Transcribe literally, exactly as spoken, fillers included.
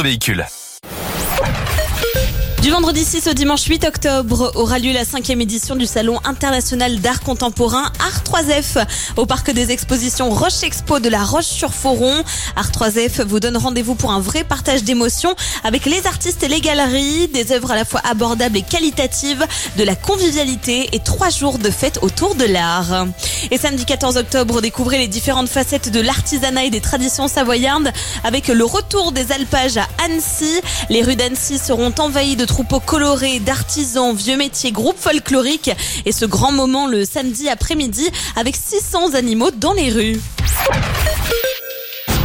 véhicule. Du vendredi six au dimanche huit octobre aura lieu la cinquième édition du Salon international d'art contemporain Art trois F au parc des expositions Roche Expo de la Roche-sur-Foron. Art trois F vous donne rendez-vous pour un vrai partage d'émotions avec les artistes et les galeries, des œuvres à la fois abordables et qualitatives, de la convivialité et trois jours de fête autour de l'art. Et samedi quatorze octobre, découvrez les différentes facettes de l'artisanat et des traditions savoyardes avec le retour des alpages à Annecy. Les rues d'Annecy seront envahies de troupeaux colorés, d'artisans, vieux métiers, groupes folkloriques et ce grand moment le samedi après-midi avec six cents animaux dans les rues.